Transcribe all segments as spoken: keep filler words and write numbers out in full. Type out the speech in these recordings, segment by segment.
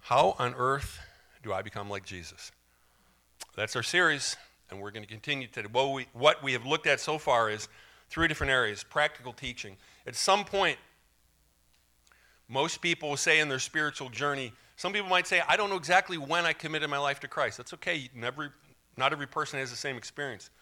How on earth do I become like Jesus? That's our series, and we're going to continue today. What we, what we have looked at so far is three different areas. Practical teaching. At some point, most people will say in their spiritual journey, some people might say, I don't know exactly when I committed my life to Christ. That's okay. Never, not every person has the same experience.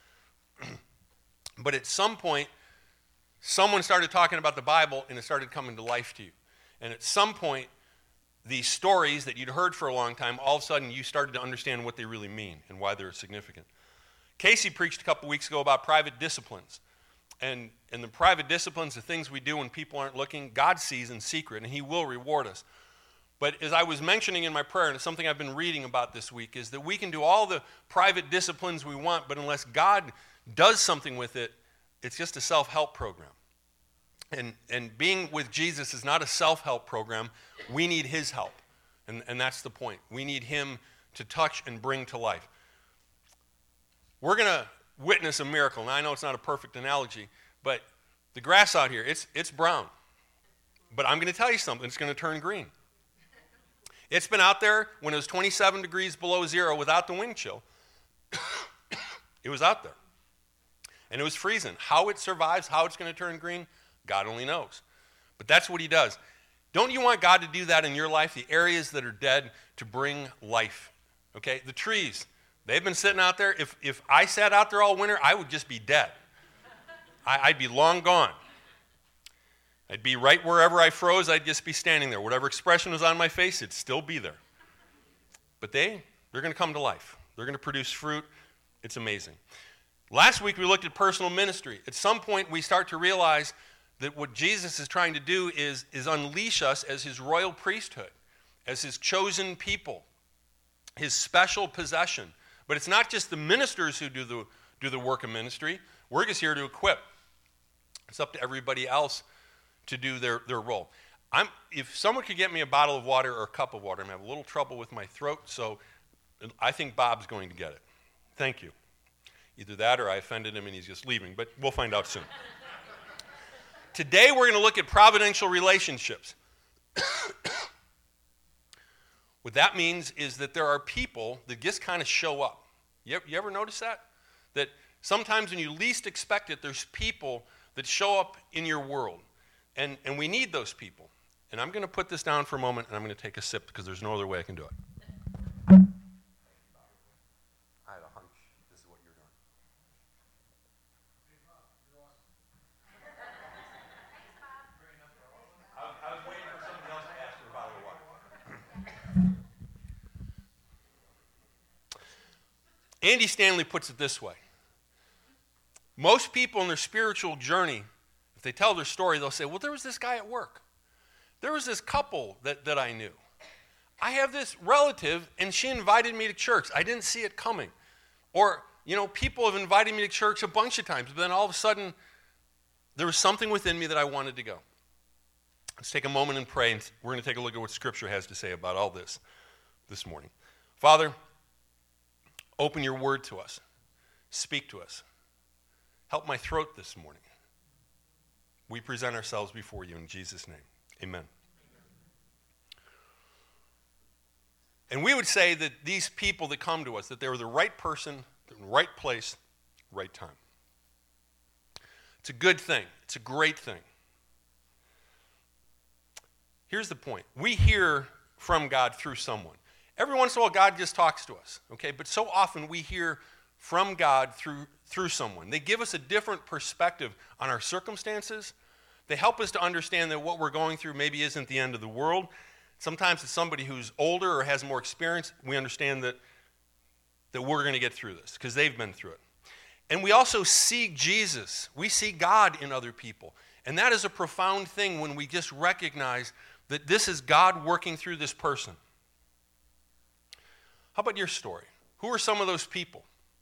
But at some point, someone started talking about the Bible, and it started coming to life to you. And at some point, these stories that you'd heard for a long time, all of a sudden you started to understand what they really mean and why they're significant. Casey preached a couple weeks ago about private disciplines. And, and the private disciplines, the things we do when people aren't looking, God sees in secret, and he will reward us. But as I was mentioning in my prayer, and it's something I've been reading about this week, is that we can do all the private disciplines we want, but unless God does something with it, it's just a self-help program. And, and being with Jesus is not a self-help program. We need his help. And, and that's the point. We need him to touch and bring to life. We're going to witness a miracle. Now, I know it's not a perfect analogy, but the grass out here, it's, it's brown. But I'm going to tell you something. It's going to turn green. It's been out there when it was twenty-seven degrees below zero without the wind chill. It was out there. And it was freezing. How it survives, how it's going to turn green, God only knows. But that's what he does. Don't you want God to do that in your life, the areas that are dead, to bring life? Okay? The trees, they've been sitting out there. If, if I sat out there all winter, I would just be dead. I, I'd be long gone. I'd be right wherever I froze, I'd just be standing there. Whatever expression was on my face, it'd still be there. But they, they're going to come to life. They're going to produce fruit. It's amazing. Last week we looked at personal ministry. At some point we start to realize that what Jesus is trying to do is, is unleash us as his royal priesthood, as his chosen people, his special possession. But it's not just the ministers who do the, do the work of ministry. We're just here to equip. It's up to everybody else to do their, their role. I'm, if someone could get me a bottle of water or a cup of water, I'm having a little trouble with my throat, so I think Bob's going to get it. Thank you. Either that or I offended him and he's just leaving, but we'll find out soon. Today we're going to look at providential relationships. What that means is that there are people that just kind of show up. You ever, you ever notice that? That sometimes when you least expect it, there's people that show up in your world. And, and we need those people. And I'm going to put this down for a moment and I'm going to take a sip because there's no other way I can do it. I had a hunch this is what you're doing. I was waiting for somebody else to ask for a bottle of water. Andy Stanley puts it this way. Most people in their spiritual journey, if they tell their story, they'll say, well, there was this guy at work. There was this couple that, that I knew. I have this relative, and she invited me to church. I didn't see it coming. Or, you know, people have invited me to church a bunch of times, but then all of a sudden, there was something within me that I wanted to go. Let's take a moment and pray, and we're going to take a look at what Scripture has to say about all this this morning. Father, open your word to us. Speak to us. Help my throat this morning. We present ourselves before you in Jesus' name. Amen. And we would say that these people that come to us, that they were the right person, the right place, right time. It's a good thing. It's a great thing. Here's the point. We hear from God through someone. Every once in a while, God just talks to us, okay? But so often we hear from God through, through someone. They give us a different perspective on our circumstances. They help us to understand that what we're going through maybe isn't the end of the world. Sometimes it's somebody who's older or has more experience. We understand that, that we're going to get through this because they've been through it. And we also see Jesus. We see God in other people. And that is a profound thing when we just recognize that this is God working through this person. How about your story? Who are some of those people?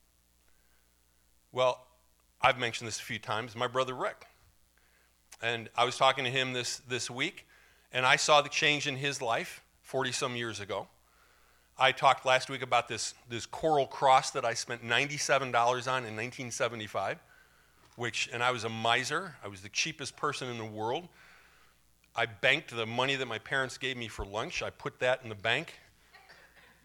Well, I've mentioned this a few times. My brother Rick. And I was talking to him this, this week, and I saw the change in his life forty-some years ago. I talked last week about this, this coral cross that I spent ninety-seven dollars on in nineteen seventy-five, which, and I was a miser. I was the cheapest person in the world. I banked the money that my parents gave me for lunch. I put that in the bank.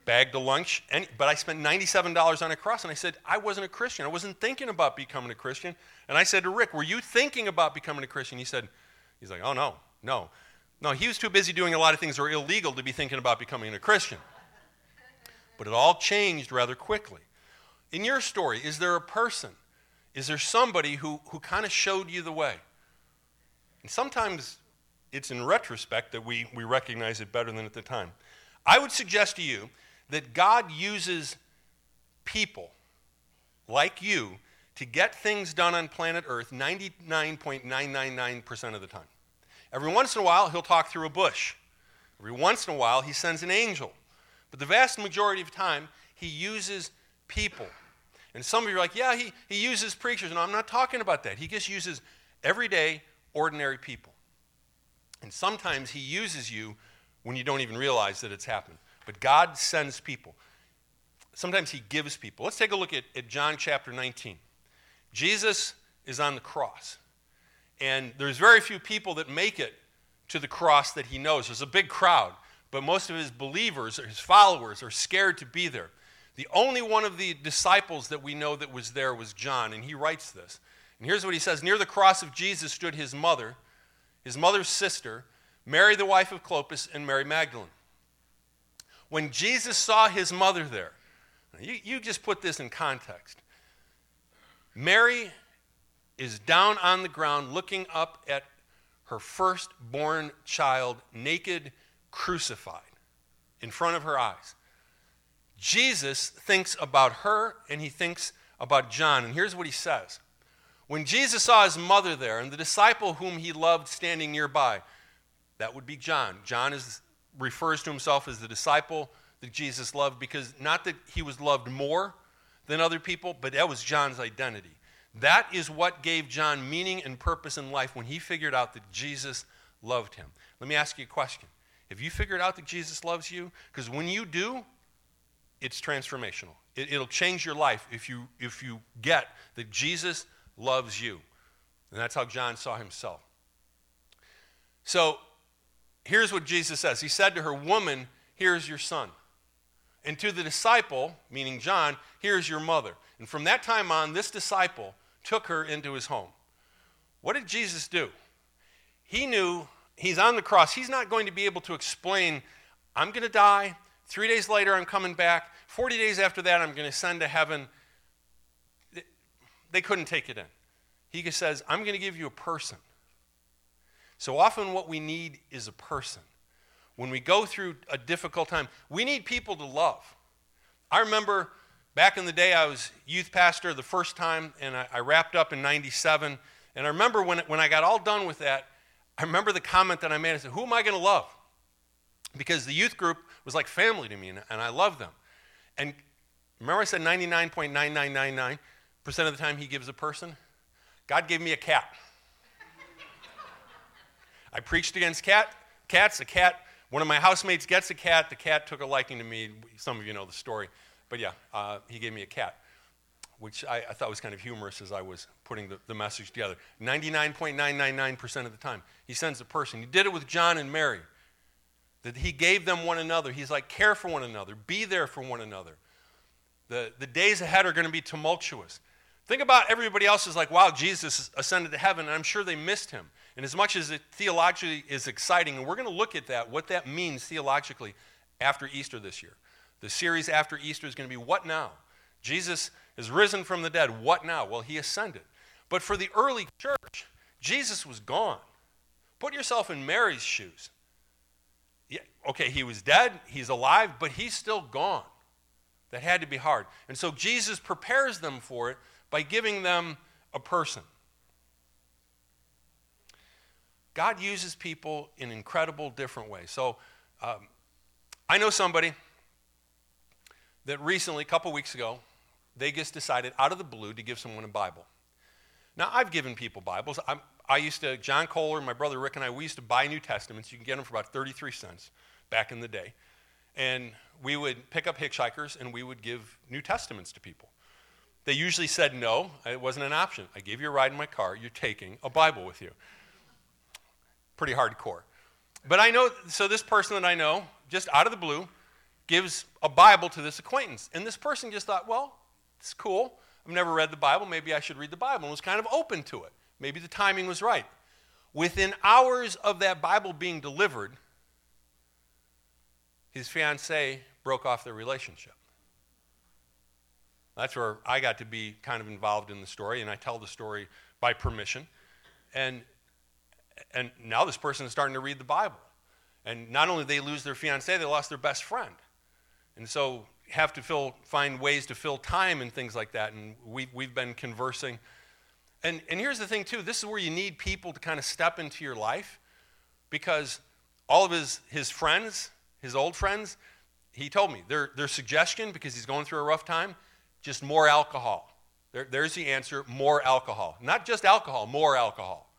bagged a lunch, and, but I spent ninety-seven dollars on a cross, and I said, I wasn't a Christian. I wasn't thinking about becoming a Christian. And I said to Rick, were you thinking about becoming a Christian? He said, he's like, oh, no, no. No, he was too busy doing a lot of things that were illegal to be thinking about becoming a Christian. But it all changed rather quickly. In your story, is there a person, is there somebody who, who kind of showed you the way? And sometimes it's in retrospect that we, we recognize it better than at the time. I would suggest to you that God uses people like you to get things done on planet Earth ninety-nine point nine nine nine percent of the time. Every once in a while, he'll talk through a bush. Every once in a while, he sends an angel. But the vast majority of the time, he uses people. And some of you are like, yeah, he, he uses preachers. No, I'm not talking about that. He just uses everyday, ordinary people. And sometimes he uses you when you don't even realize that it's happened. But God sends people. Sometimes he gives people. Let's take a look at, at John chapter nineteen. Jesus is on the cross. And there's very few people that make it to the cross that he knows. There's a big crowd, but most of his believers or his followers are scared to be there. The only one of the disciples that we know that was there was John, and he writes this. And here's what he says. Near the cross of Jesus stood his mother, his mother's sister, Mary the wife of Clopas, and Mary Magdalene. When Jesus saw his mother there, you, you just put this in context. Mary is down on the ground looking up at her firstborn child, naked, crucified, in front of her eyes. Jesus thinks about her, and he thinks about John. And here's what he says. When Jesus saw his mother there and the disciple whom he loved standing nearby, that would be John. John is, refers to himself as the disciple that Jesus loved, because not that he was loved more than other people, but that was John's identity. That is what gave John meaning and purpose in life when he figured out that Jesus loved him. Let me ask you a question. Have you figured out that Jesus loves you? Because when you do, it's transformational. It, it'll change your life if you, if you get that Jesus loves you. And that's how John saw himself. So here's what Jesus says. He said to her, woman, here's your son. And to the disciple, meaning John, here's your mother. And from that time on, this disciple took her into his home. What did Jesus do? He knew he's on the cross. He's not going to be able to explain, I'm going to die. Three days later, I'm coming back. Forty days after that, I'm going to ascend to heaven. They couldn't take it in. He just says, I'm going to give you a person. So often what we need is a person. When we go through a difficult time, we need people to love. I remember back in the day, I was youth pastor the first time, and I, I wrapped up in ninety-seven. And I remember when, when I got all done with that, I remember the comment that I made. I said, who am I going to love? Because the youth group was like family to me, and, and I loved them. And remember I said ninety-nine point nine nine nine nine percent of the time he gives a person? God gave me a cat. I preached against cat, cats. A cat, one of my housemates gets a cat. The cat took a liking to me. Some of you know the story. But yeah, uh, he gave me a cat, which I, I thought was kind of humorous as I was putting the, the message together. ninety-nine point nine nine nine percent of the time, he sends a person. He did it with John and Mary. That he gave them one another. He's like, care for one another. Be there for one another. The, the days ahead are going to be tumultuous. Think about everybody else is like, wow, Jesus ascended to heaven, and I'm sure they missed him. And as much as it theologically is exciting, and we're going to look at that, what that means theologically after Easter this year. The series after Easter is going to be, what now? Jesus is risen from the dead. What now? Well, he ascended. But for the early church, Jesus was gone. Put yourself in Mary's shoes. Yeah, okay, he was dead, he's alive, but he's still gone. That had to be hard. And so Jesus prepares them for it by giving them a person. God uses people in incredible different ways. So um, I know somebody that recently, a couple weeks ago, they just decided out of the blue to give someone a Bible. Now, I've given people Bibles. I'm, I used to, John Kohler, my brother Rick, and I, we used to buy New Testaments. You can get them for about thirty-three cents back in the day. And we would pick up hitchhikers, and we would give New Testaments to people. They usually said no. It wasn't an option. I gave you a ride in my car. You're taking a Bible with you. Pretty hardcore. But I know, so this person that I know, just out of the blue, gives a Bible to this acquaintance. And this person just thought, well, it's cool. I've never read the Bible. Maybe I should read the Bible, and was kind of open to it. Maybe the timing was right. Within hours of that Bible being delivered, his fiancée broke off their relationship. That's where I got to be kind of involved in the story, and I tell the story by permission. And and now this person is starting to read the Bible. And not only did they lose their fiancé, they lost their best friend. And so have to fill, find ways to fill time and things like that. And we, we've been conversing. And, and here's the thing, too. This is where you need people to kind of step into your life, because all of his, his friends, his old friends, he told me, their, their suggestion, because he's going through a rough time, just more alcohol. There, there's the answer, more alcohol. Not just alcohol, more alcohol.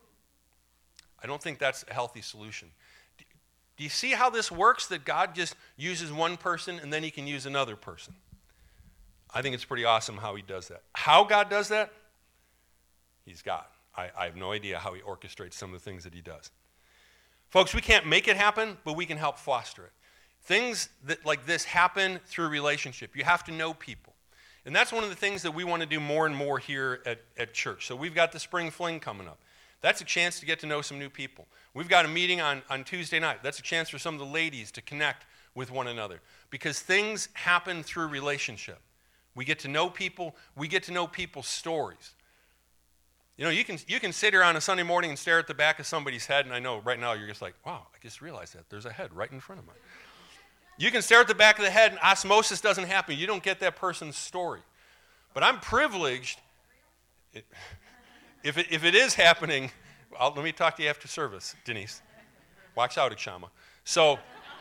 I don't think that's a healthy solution. Do, do you see how this works, that God just uses one person and then he can use another person? I think it's pretty awesome how he does that. How God does that? He's God. I, I have no idea how he orchestrates some of the things that he does. Folks, we can't make it happen, but we can help foster it. Things that like this happen through relationship. You have to know people. And that's one of the things that we want to do more and more here at, at church. So we've got the Spring Fling coming up. That's a chance to get to know some new people. We've got a meeting on, on Tuesday night. That's a chance for some of the ladies to connect with one another, because things happen through relationship. We get to know people. We get to know people's stories. You know, you can you can sit here on a Sunday morning and stare at the back of somebody's head, and I know right now you're just like, wow, I just realized that. There's a head right in front of mine. You can stare at the back of the head, and osmosis doesn't happen. You don't get that person's story. But I'm privileged. It, if, it, if it is happening, I'll, let me talk to you after service, Denise. Watch out, Ikshama. So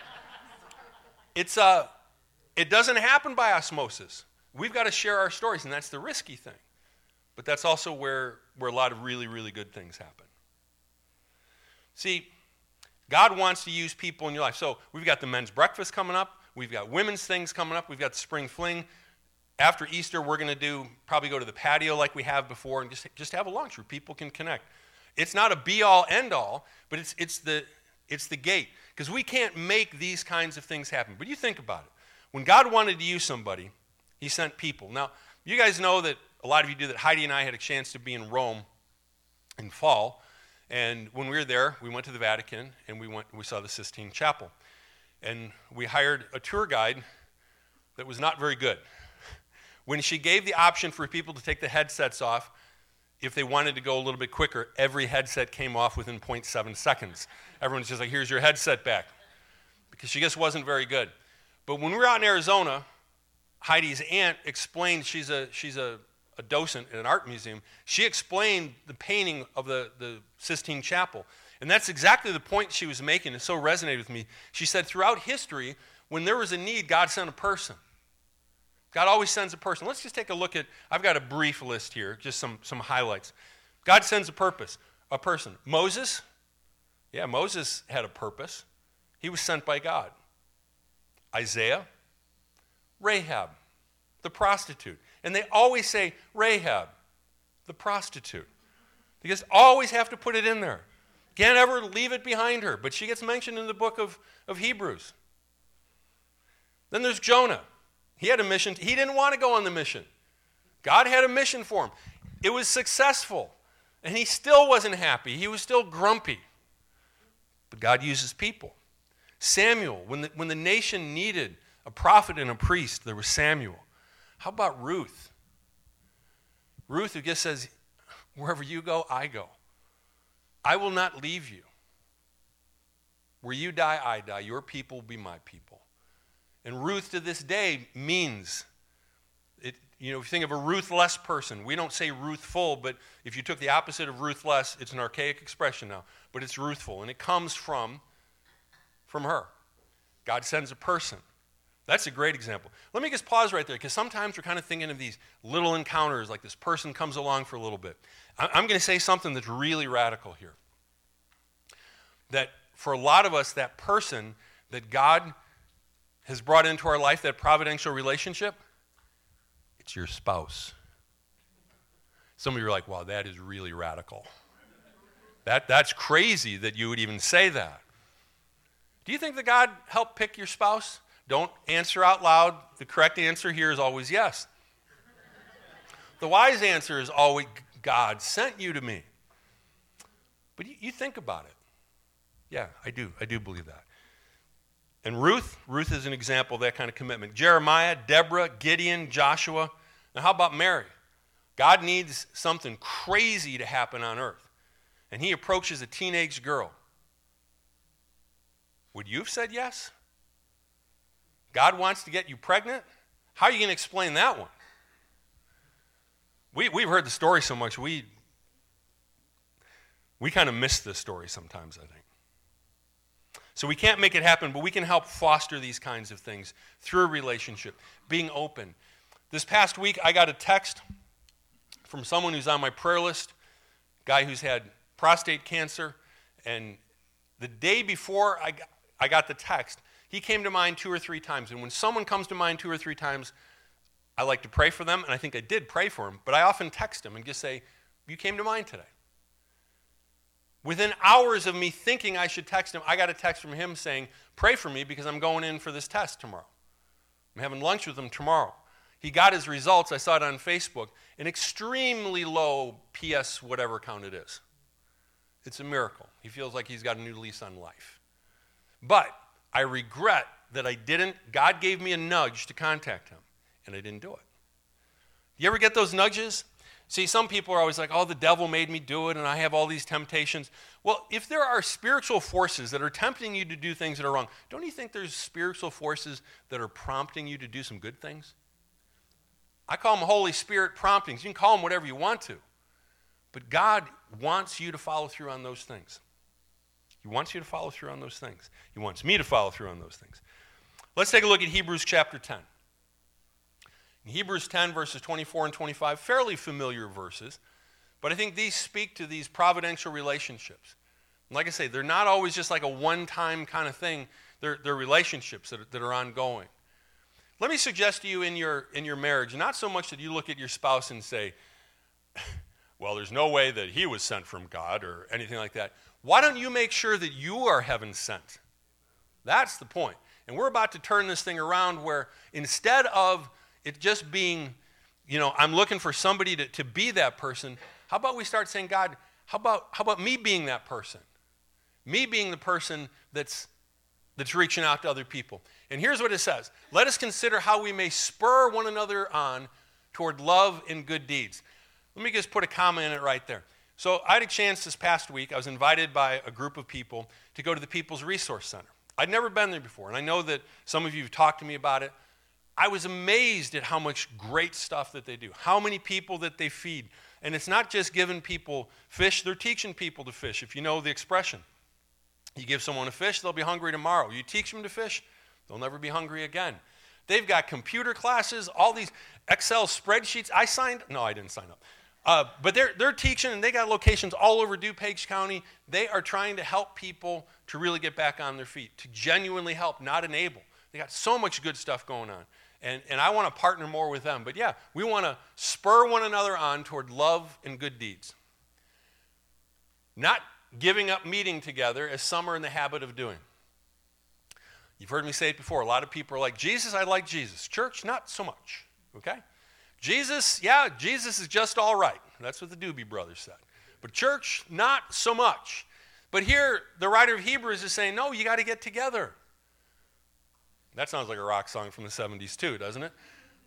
it's uh, it doesn't happen by osmosis. We've got to share our stories, and that's the risky thing. But that's also where, where a lot of really, really good things happen. See, God wants to use people in your life. So we've got the men's breakfast coming up. We've got women's things coming up. We've got the Spring Fling. After Easter, we're going to do probably go to the patio like we have before and just, just have a lunch where people can connect. It's not a be-all, end-all, but it's, it's, the, it's the gate. Because we can't make these kinds of things happen. But you think about it. When God wanted to use somebody, he sent people. Now, you guys know that, a lot of you do, that Heidi and I had a chance to be in Rome in fall. And when we were there, we went to the Vatican, and we went. We saw the Sistine Chapel. And we hired a tour guide that was not very good. When she gave the option for people to take the headsets off, if they wanted to go a little bit quicker, every headset came off within zero point seven seconds. Everyone's just like, here's your headset back. Because she just wasn't very good. But when we were out in Arizona, Heidi's aunt explained, she's a she's a, a docent at an art museum, she explained the painting of the, the Sistine Chapel. And that's exactly the point she was making. It so resonated with me. She said, throughout history, when there was a need, God sent a person. God always sends a person. Let's just take a look at, I've got a brief list here, just some, some highlights. God sends a purpose, a person. Moses, yeah, Moses had a purpose. He was sent by God. Isaiah, Rahab, the prostitute. And they always say Rahab, the prostitute. You just always have to put it in there. Can't ever leave it behind her. But she gets mentioned in the book of, of Hebrews. Then there's Jonah. He had a mission. He didn't want to go on the mission. God had a mission for him. It was successful. And he still wasn't happy. He was still grumpy. But God uses people. Samuel, when the, when the nation needed a prophet and a priest, there was Samuel. How about Ruth? Ruth, who just says, wherever you go, I go. I will not leave you. Where you die, I die. Your people will be my people. And Ruth to this day means, it. You know, if you think of a ruthless person, we don't say ruthful, but if you took the opposite of ruthless, it's an archaic expression now, but it's ruthful, and it comes from, from her. God sends a person. That's a great example. Let me just pause right there, because sometimes we're kind of thinking of these little encounters, like this person comes along for a little bit. I'm going to say something that's really radical here. That for a lot of us, that person that God has brought into our life, that providential relationship, it's your spouse. Some of you are like, wow, that is really radical. That, that's crazy that you would even say that. Do you think that God helped pick your spouse? Don't answer out loud. The correct answer here is always yes. The wise answer is always, God sent you to me. But you, you think about it. Yeah, I do. I do believe that. And Ruth, Ruth is an example of that kind of commitment. Jeremiah, Deborah, Gideon, Joshua. Now how about Mary? God needs something crazy to happen on earth. And he approaches a teenage girl. Would you have said yes? God wants to get you pregnant? How are you going to explain that one? We, we've heard the story so much, we, we kind of miss this story sometimes, I think. So we can't make it happen, but we can help foster these kinds of things through a relationship, being open. This past week, I got a text from someone who's on my prayer list, a guy who's had prostate cancer, and the day before I got, I got the text, he came to mind two or three times. And when someone comes to mind two or three times, I like to pray for them, and I think I did pray for him, but I often text him and just say, you came to mind today. Within hours of me thinking I should text him, I got a text from him saying, pray for me because I'm going in for this test tomorrow. I'm having lunch with him tomorrow. He got his results. I saw it on Facebook. An extremely low P S whatever count it is. It's a miracle. He feels like he's got a new lease on life. But I regret that I didn't. God gave me a nudge to contact him, and I didn't do it. You ever get those nudges? See, some people are always like, oh, the devil made me do it, and I have all these temptations. Well, if there are spiritual forces that are tempting you to do things that are wrong, don't you think there's spiritual forces that are prompting you to do some good things? I call them Holy Spirit promptings. You can call them whatever you want to. But God wants you to follow through on those things. He wants you to follow through on those things. He wants me to follow through on those things. Let's take a look at Hebrews chapter ten. In Hebrews ten, verses twenty-four and twenty-five, fairly familiar verses, but I think these speak to these providential relationships. And like I say, they're not always just like a one-time kind of thing. They're, they're relationships that are, that are ongoing. Let me suggest to you in your, in your marriage, not so much that you look at your spouse and say, well, there's no way that he was sent from God or anything like that. Why don't you make sure that you are heaven sent? That's the point. And we're about to turn this thing around where instead of it just being, you know, I'm looking for somebody to, to be that person, how about we start saying, God, how about how about me being that person? Me being the person that's that's reaching out to other people. And here's what it says. Let us consider how we may spur one another on toward love and good deeds. Let me just put a comma in it right there. So I had a chance this past week. I was invited by a group of people to go to the People's Resource Center. I'd never been there before, and I know that some of you have talked to me about it. I was amazed at how much great stuff that they do, how many people that they feed. And it's not just giving people fish, they're teaching people to fish, if you know the expression. You give someone a fish, they'll be hungry tomorrow. You teach them to fish, they'll never be hungry again. They've got computer classes, all these Excel spreadsheets. I signed, no, I didn't sign up. Uh, but they're, they're teaching, and they got locations all over DuPage County. They are trying to help people to really get back on their feet, to genuinely help, not enable. They got so much good stuff going on. And, and I want to partner more with them. But yeah, we want to spur one another on toward love and good deeds. Not giving up meeting together as some are in the habit of doing. You've heard me say it before. A lot of people are like, Jesus, I like Jesus. Church, not so much. Okay? Jesus, yeah, Jesus is just all right. That's what the Doobie Brothers said. But church, not so much. But here, the writer of Hebrews is saying, no, you got to get together. That sounds like a rock song from the seventies too, doesn't it?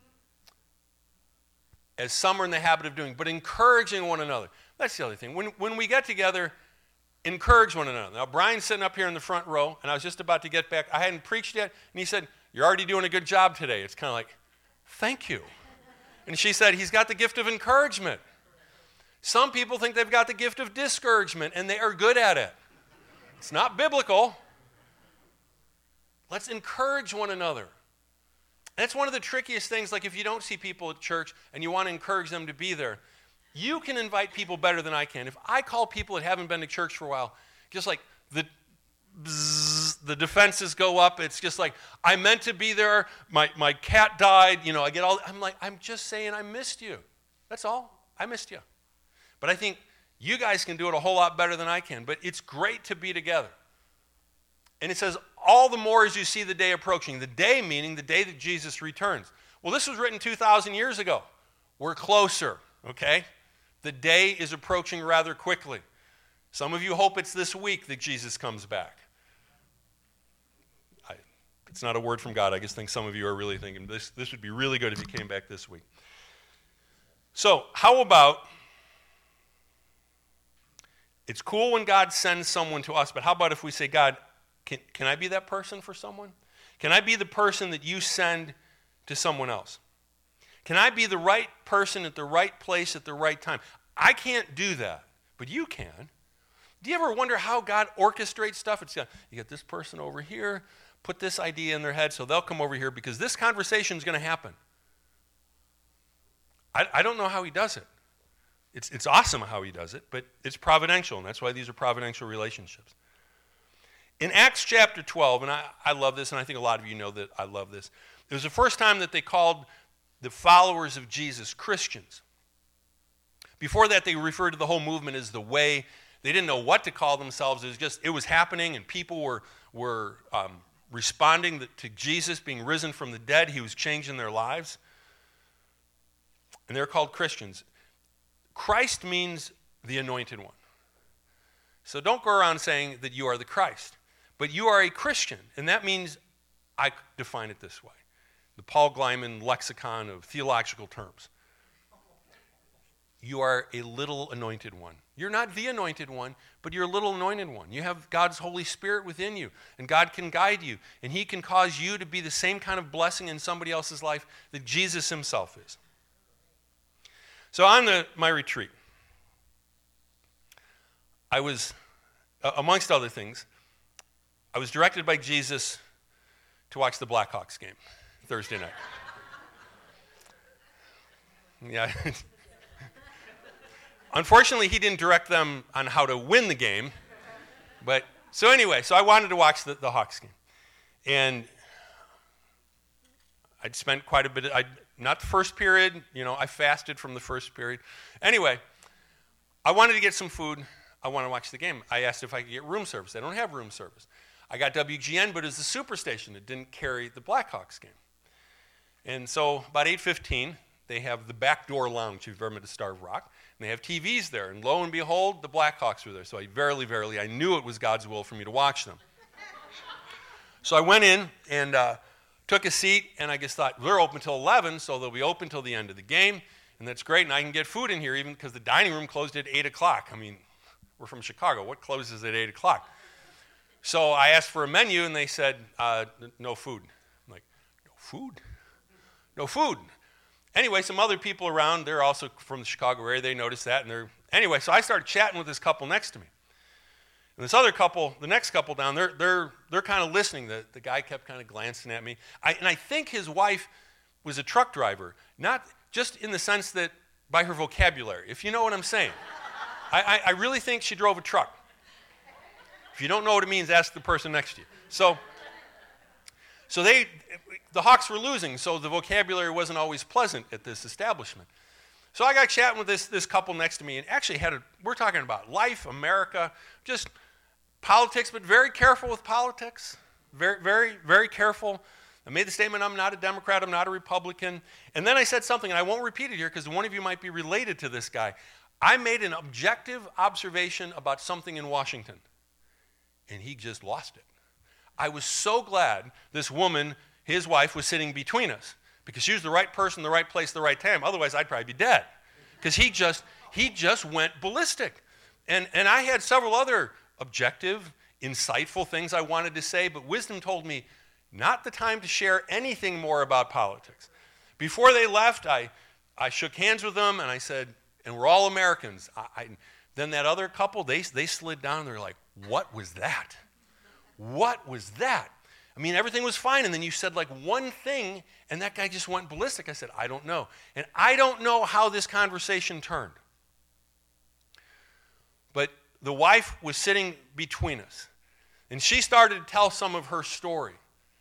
As some are in the habit of doing, but encouraging one another. That's the other thing. When, when we get together, encourage one another. Now, Brian's sitting up here in the front row, and I was just about to get back. I hadn't preached yet, and he said, you're already doing a good job today. It's kind of like, thank you. And she said, he's got the gift of encouragement. Some people think they've got the gift of discouragement, and they are good at it. It's not biblical. Let's encourage one another. That's one of the trickiest things, like if you don't see people at church and you want to encourage them to be there, you can invite people better than I can. If I call people that haven't been to church for a while, just like the bzzz, the defenses go up, it's just like, I meant to be there, my, my cat died, you know, I get all, I'm like, I'm just saying I missed you. That's all. I missed you. But I think you guys can do it a whole lot better than I can, but it's great to be together. And it says, all the more as you see the day approaching. The day meaning the day that Jesus returns. Well, this was written two thousand years ago. We're closer, okay? The day is approaching rather quickly. Some of you hope it's this week that Jesus comes back. I, it's not a word from God. I just think some of you are really thinking this, this would be really good if he came back this week. So, how about, it's cool when God sends someone to us, but how about if we say, God, can, can I be that person for someone? Can I be the person that you send to someone else? Can I be the right person at the right place at the right time? I can't do that, but you can. Do you ever wonder how God orchestrates stuff? It's you get this person over here, put this idea in their head, so they'll come over here because this conversation is going to happen. I, I don't know how he does it. It's, it's awesome how he does it, but it's providential, and that's why these are providential relationships. In Acts chapter twelve, and I, I love this, and I think a lot of you know that I love this, it was the first time that they called the followers of Jesus Christians. Before that, they referred to the whole movement as the way. They didn't know what to call themselves. It was just, it was happening, and people were, were um, responding to Jesus being risen from the dead. He was changing their lives. And they're called Christians. Christ means the anointed one. So don't go around saying that you are the Christ. But you are a Christian, and that means, I define it this way, the Paul Gleiman lexicon of theological terms. You are a little anointed one. You're not the anointed one, but you're a little anointed one. You have God's Holy Spirit within you, and God can guide you, and he can cause you to be the same kind of blessing in somebody else's life that Jesus himself is. So on the, my retreat, I was, uh, amongst other things, I was directed by Jesus to watch the Blackhawks game Thursday night. Yeah. Unfortunately, he didn't direct them on how to win the game. But so anyway, so I wanted to watch the, the Hawks game. And I'd spent quite a bit, I not the first period, you know, I fasted from the first period. Anyway, I wanted to get some food. I wanted to watch the game. I asked if I could get room service. They don't have room service. I got W G N, but it was the Superstation. It didn't carry the Blackhawks game. And so about eight fifteen, they have the backdoor lounge, if you've ever been to Starved Rock. And they have T Vs there. And lo and behold, the Blackhawks were there. So I verily, verily, I knew it was God's will for me to watch them. So I went in and uh, took a seat, and I just thought, they're open until eleven, so they'll be open until the end of the game. And that's great, and I can get food in here even because the dining room closed at eight o'clock. I mean, we're from Chicago. What closes at eight o'clock? So I asked for a menu, and they said, uh, no food. I'm like, no food? No food. Anyway, some other people around, they're also from the Chicago area, they noticed that. And they're Anyway, so I started chatting with this couple next to me. And this other couple, the next couple down, they're, they're, they're kind of listening. The, the guy kept kind of glancing at me. I, and I think his wife was a truck driver, not just in the sense that by her vocabulary, if you know what I'm saying. I, I, I really think she drove a truck. If you don't know what it means, ask the person next to you. So, so they, the Hawks were losing, so the vocabulary wasn't always pleasant at this establishment. So I got chatting with this, this couple next to me, and actually had a, we're talking about life, America, just politics, but very careful with politics. Very, very, very careful. I made the statement, I'm not a Democrat, I'm not a Republican. And then I said something, and I won't repeat it here because one of you might be related to this guy. I made an objective observation about something in Washington, and he just lost it. I was so glad this woman, his wife, was sitting between us because she was the right person, the right place, the right time. Otherwise, I'd probably be dead because he just he just went ballistic. And, and I had several other objective, insightful things I wanted to say, but wisdom told me not the time to share anything more about politics. Before they left, I, I shook hands with them, and I said, and we're all Americans. I, I, then that other couple, they, they slid down, and they're like, what was that? What was that? I mean, everything was fine, and then you said like one thing, and that guy just went ballistic. I said, I don't know. And I don't know how this conversation turned. But the wife was sitting between us, and she started to tell some of her story.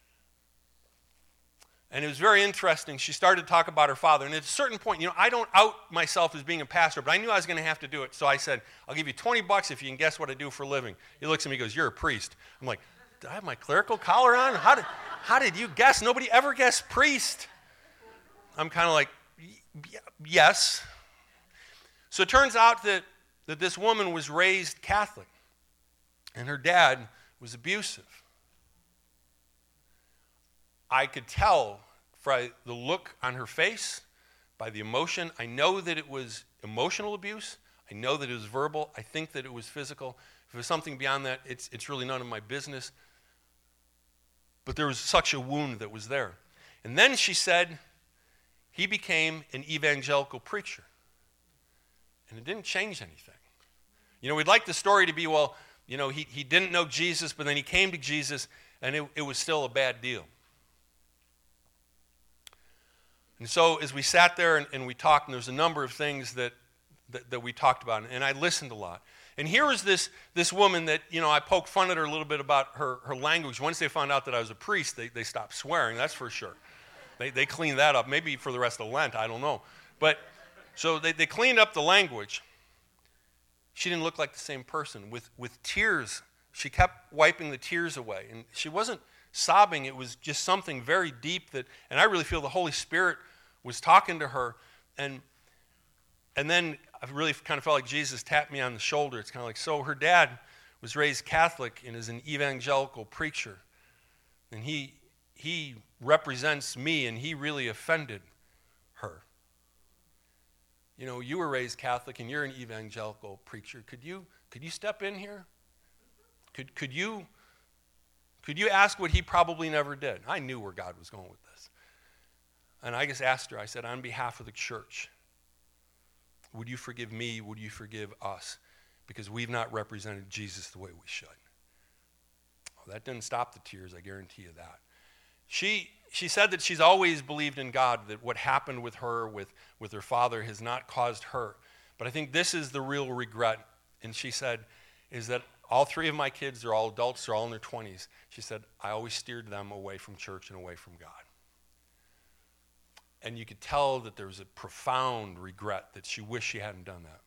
And it was very interesting. She started to talk about her father. And at a certain point, you know, I don't out myself as being a pastor, but I knew I was going to have to do it. So I said, I'll give you twenty bucks if you can guess what I do for a living. He looks at me and goes, you're a priest. I'm like, did I have my clerical collar on? How did, how did you guess? Nobody ever guessed priest. I'm kind of like, yes. So it turns out that, that this woman was raised Catholic, and her dad was abusive. I could tell by the look on her face, by the emotion. I know that it was emotional abuse. I know that it was verbal. I think that it was physical. If it was something beyond that, it's, it's really none of my business. But there was such a wound that was there. And then she said, he became an evangelical preacher. And it didn't change anything. You know, we'd like the story to be, well, you know, he, he didn't know Jesus, but then he came to Jesus, and it, it was still a bad deal. And so as we sat there and, and we talked, and there was a number of things that, that, that we talked about, and I listened a lot. And here was this, this woman that, you know, I poked fun at her a little bit about her, her language. Once they found out that I was a priest, they, they stopped swearing, that's for sure. They, they cleaned that up, maybe for the rest of Lent, I don't know. But, so they, they cleaned up the language. She didn't look like the same person. With, with tears, she kept wiping the tears away. And she wasn't sobbing, it was just something very deep that, and I really feel the Holy Spirit was talking to her. And, and then I really kind of felt like Jesus tapped me on the shoulder. It's kind of like, so her dad was raised Catholic and is an evangelical preacher. And he, he represents me, and he really offended her. You know, you were raised Catholic and you're an evangelical preacher. Could you, could you step in here? Could, could you, could you ask what he probably never did? I knew where God was going with this. And I just asked her, I said, on behalf of the church, would you forgive me? Would you forgive us? Because we've not represented Jesus the way we should. Well, that didn't stop the tears, I guarantee you that. She, she said that she's always believed in God, that what happened with her, with, with her father, has not caused her. But I think this is the real regret. And she said, is that all three of my kids, they're all adults, they're all in their twenties. She said, I always steered them away from church and away from God. And you could tell that there was a profound regret that she wished she hadn't done that.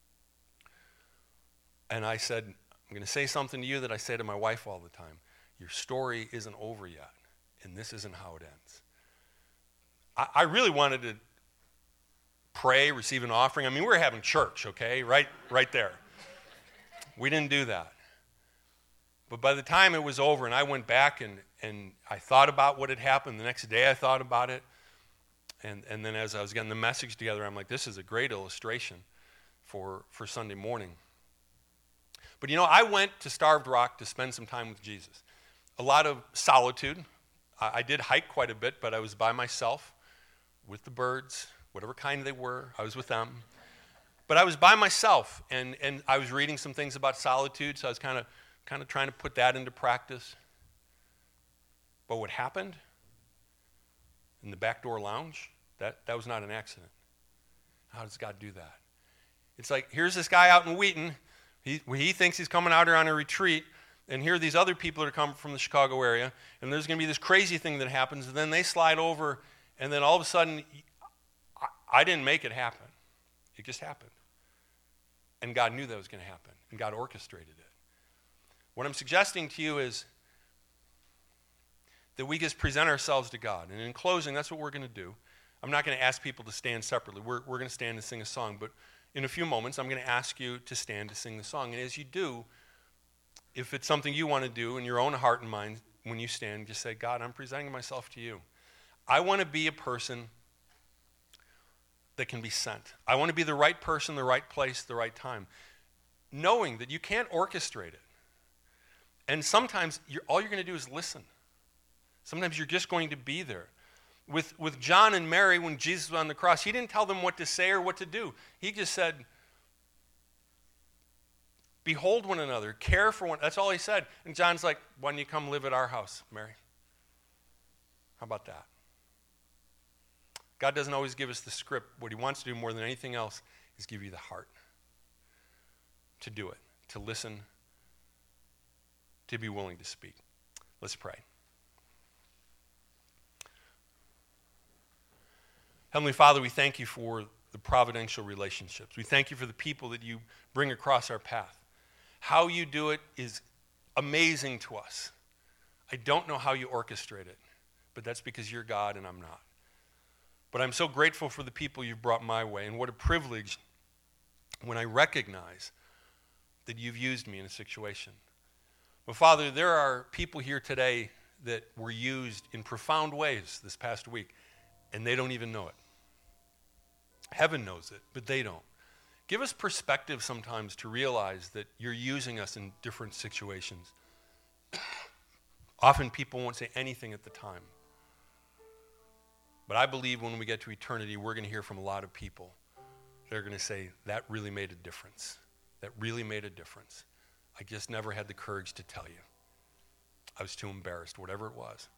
And I said, I'm going to say something to you that I say to my wife all the time. Your story isn't over yet, and this isn't how it ends. I, I really wanted to pray, receive an offering. I mean, we were having church, okay, right, right there. We didn't do that. But by the time it was over and I went back and, and I thought about what had happened, the next day I thought about it. And, and then as I was getting the message together, I'm like, this is a great illustration for, for Sunday morning. But you know, I went to Starved Rock to spend some time with Jesus. A lot of solitude. I, I did hike quite a bit, but I was by myself with the birds, whatever kind they were. I was with them. But I was by myself, and, and I was reading some things about solitude, so I was kind of kind of trying to put that into practice. But what happened in the back door lounge, that, that was not an accident. How does God do that? It's like, here's this guy out in Wheaton. He, he thinks he's coming out here on a retreat, and here are these other people that are coming from the Chicago area, and there's going to be this crazy thing that happens, and then they slide over, and then all of a sudden, I, I didn't make it happen. It just happened. And God knew that was going to happen, and God orchestrated it. What I'm suggesting to you is that we just present ourselves to God. And in closing, that's what we're going to do. I'm not going to ask people to stand separately. We're, we're going to stand and sing a song. But in a few moments, I'm going to ask you to stand to sing the song. And as you do, if it's something you want to do in your own heart and mind, when you stand, just say, God, I'm presenting myself to you. I want to be a person that can be sent. I want to be the right person, the right place, the right time. Knowing that you can't orchestrate it. And sometimes you're, all you're going to do is listen. Sometimes you're just going to be there. With, with John and Mary, when Jesus was on the cross, he didn't tell them what to say or what to do. He just said, behold one another, care for one. That's all he said. And John's like, why don't you come live at our house, Mary? How about that? God doesn't always give us the script. What he wants to do more than anything else is give you the heart to do it, to listen, to be willing to speak. Let's pray. Heavenly Father, we thank you for the providential relationships. We thank you for the people that you bring across our path. How you do it is amazing to us. I don't know how you orchestrate it, but that's because you're God and I'm not. But I'm so grateful for the people you've brought my way, and what a privilege when I recognize that you've used me in a situation. But Father, there are people here today that were used in profound ways this past week, and they don't even know it. Heaven knows it, but they don't. Give us perspective sometimes to realize that you're using us in different situations. Often people won't say anything at the time. But I believe when we get to eternity, we're going to hear from a lot of people. They're going to say, that really made a difference. That really made a difference. I just never had the courage to tell you. I was too embarrassed, whatever it was.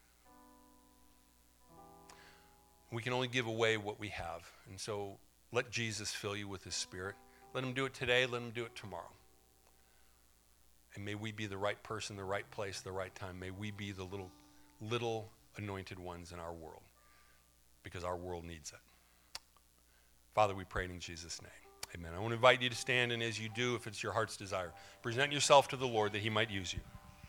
We can only give away what we have. And so let Jesus fill you with his Spirit. Let him do it today. Let him do it tomorrow. And may we be the right person, the right place, the right time. May we be the little, little anointed ones in our world, because our world needs it. Father, we pray in Jesus' name. Amen. I want to invite you to stand, and as you do, if it's your heart's desire, present yourself to the Lord that he might use you.